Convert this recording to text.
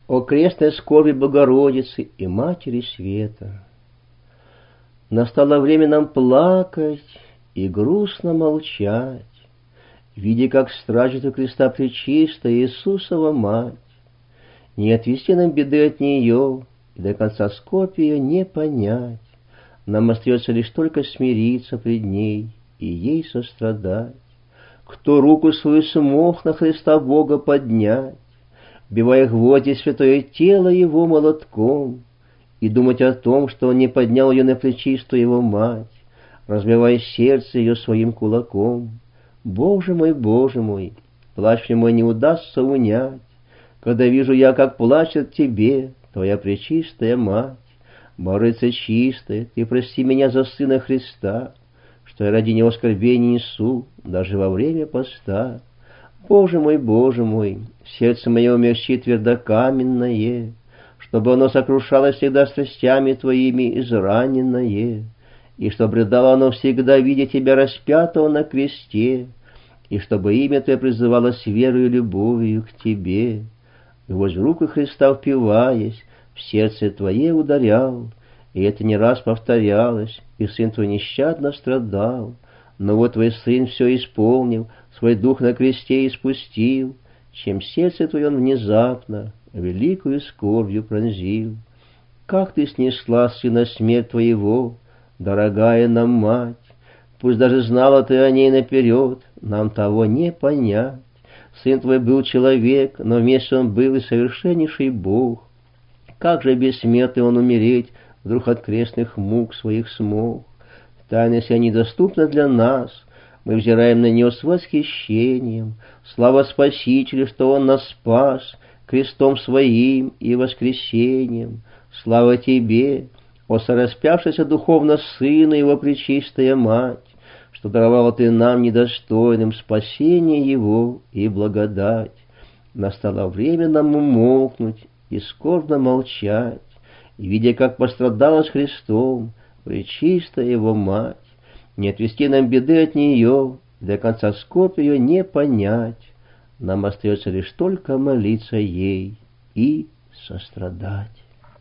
О крестной скорби Богородицы и Матери Света! Настало время нам плакать и грустно молчать, видя, как стражит у креста пречистая Иисусова Мать. Не отвести нам беды от нее, и до конца скорбь ее не понять. Нам остается лишь только смириться пред ней и ей сострадать. Кто руку свою смог на Христа Бога поднять, бивая гвозди святое тело его молотком, и думать о том, что он не поднял ее на пречистую его мать, разбивая сердце ее своим кулаком. Боже мой, плач мне мой не удастся унять, когда вижу я, как плачет тебе твоя пречистая мать. Богородица чистая, ты прости меня за Сына Христа, что я ради него скорбей несу даже во время поста. Боже мой, сердце мое умягчи твердокаменное, чтобы оно сокрушалось всегда страстями твоими израненное, и чтобы рыдало оно всегда, видя тебя распятого на кресте, и чтобы имя твое призывалось верою и любовью к тебе. Гвоздь в руку Христа впиваясь, в сердце твое ударял, и это не раз повторялось, и сын твой нещадно страдал. Но вот твой сын все исполнил, свой дух на кресте испустил, чем сердце твое он внезапно великую скорбью пронзил. Как ты снесла сына смерть твоего, дорогая нам мать! Пусть даже знала ты о ней наперед, нам того не понять. Сын твой был человек, но вместе он был и совершеннейший Бог. Как же бессмертный он умереть вдруг от крестных мук своих смог? Тайна сия недоступна для нас, мы взираем на нее с восхищением. Слава Спасителю, что Он нас спас крестом Своим и воскресением. Слава Тебе, о сораспявшийся духовно Сына Его пречистая Мать, что даровала Ты нам недостойным спасение Его и благодать. Настало время нам умолкнуть и скорбно молчать, и, видя, как пострадала с Христом пречистая Его Мать, не отвести нам беды от нее, до конца скорбь ее не понять. Нам остается лишь только молиться ей и сострадать.